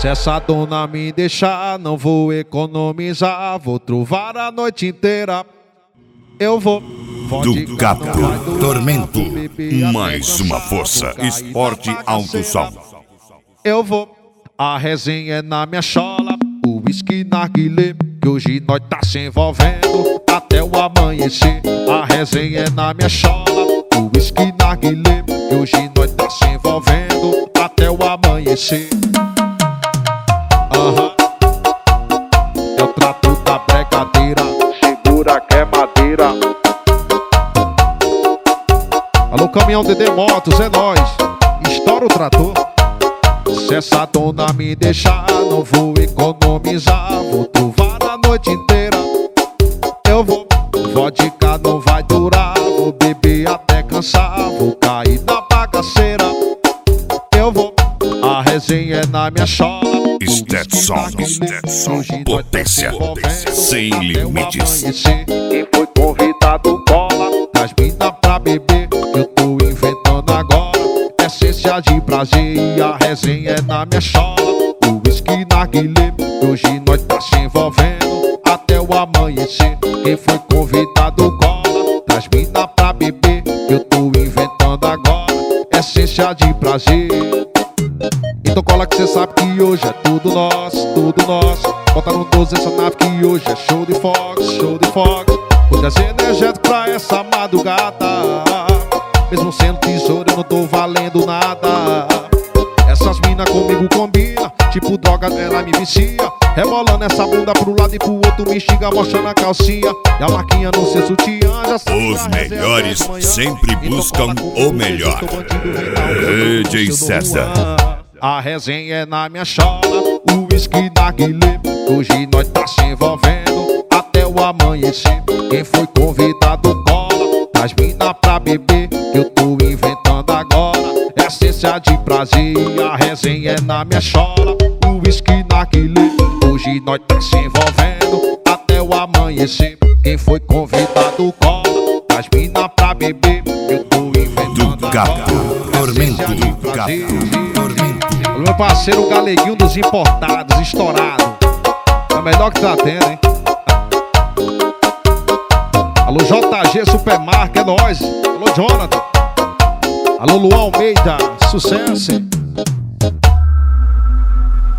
Se essa dona me deixar, não vou economizar. Vou trovar a noite inteira. Eu vou. Do Gato, Tormento, mais uma força, esporte alto som. Eu vou. A resenha é na minha chola, o uísque narguilé, que hoje nós tá se envolvendo até o amanhecer. A resenha é na minha chola, o uísque narguilé, que hoje nós tá se envolvendo até o amanhecer. Eu trato da bregadeira, segura que é madeira. Alô, caminhão DD Motos, é nóis, estoura o trator. Se essa dona me deixar, não vou economizar. Vou trovar a noite inteira. Eu vou, vodka não vai durar. Vou beber até cansar, vou cair na bagaceira. Eu vou, a resenha é na minha chola. Stetson, potência sem limites. Quem foi convidado cola, traz mina pra beber. Eu tô inventando agora essência de prazer e a resenha é na minha chola. O uísque narguilé, hoje nós tá se envolvendo até o amanhecer. Quem foi convidado cola, traz mina pra beber. Eu tô inventando agora essência de prazer. Então cola que cê sabe que hoje é tudo nosso, tudo nosso. Bota no 12 essa nave que hoje é show de fox, show de fox. Vou trazer energético pra essa madrugada. Mesmo sendo tesouro eu não tô valendo nada. Essas mina comigo combina, tipo droga ela me vicia. Rebolando essa bunda pro lado e pro outro me xinga, mostrando a calcinha e a marquinha no seu sutiã. Os melhores sempre buscam o melhor. DJ César. A resenha é na minha chola, o uísque narguilé, hoje nós tá se envolvendo até o amanhecer. Quem foi convidado cola, traz mina pra beber. Eu tô inventando agora essência de prazer e a resenha é na minha chola, o uísque narguilé, hoje nós tá se envolvendo até o amanhecer. Quem foi convidado cola, traz mina pra beber. Eu tô inventando do Gato, Tormento, do Gato, Tormento. Meu parceiro Galeguinho dos importados, estourado. É o melhor que tá tendo, hein? Alô JG Supermarket, é nóis. Alô Jonathan. Alô Luan Almeida, sucesso, hein?